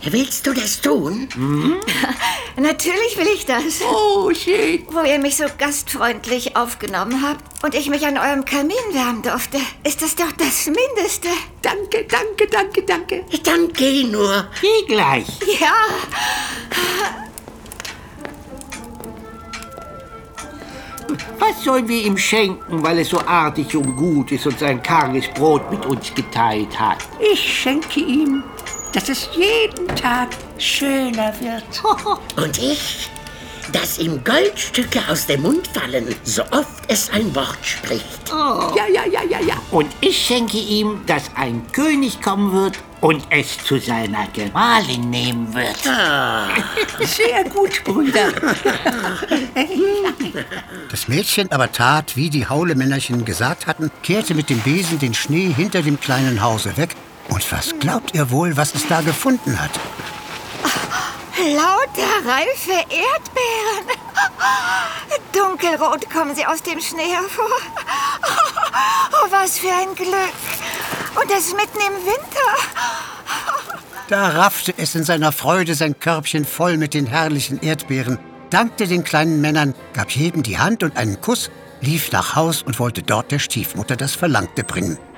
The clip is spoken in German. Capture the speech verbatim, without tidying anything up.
Willst du das tun? Mhm. Natürlich will ich das. Oh, schön. Wo ihr mich so gastfreundlich aufgenommen habt und ich mich an eurem Kamin wärmen durfte, ist das doch das Mindeste. Danke, danke, danke, danke. Dann geh nur. Geh gleich. Ja. Was sollen wir ihm schenken, weil es so artig und gut ist und sein karges Brot mit uns geteilt hat? Ich schenke ihm, dass es jeden Tag schöner wird. Und ich, dass ihm Goldstücke aus dem Mund fallen, so oft es ein Wort spricht. Oh. Ja, ja, ja, ja, ja. Und ich schenke ihm, dass ein König kommen wird und es zu seiner Gemahlin nehmen wird. Ah. Sehr gut, Brüder. Das Mädchen aber tat, wie die Haulemännerchen gesagt hatten, kehrte mit dem Besen den Schnee hinter dem kleinen Hause weg. Und was glaubt ihr wohl, was es da gefunden hat? Lauter reife Erdbeeren. Dunkelrot kommen sie aus dem Schnee hervor. Oh, was für ein Glück. Und das mitten im Winter. Da raffte es in seiner Freude sein Körbchen voll mit den herrlichen Erdbeeren, dankte den kleinen Männern, gab jedem die Hand und einen Kuss, lief nach Haus und wollte dort der Stiefmutter das Verlangte bringen.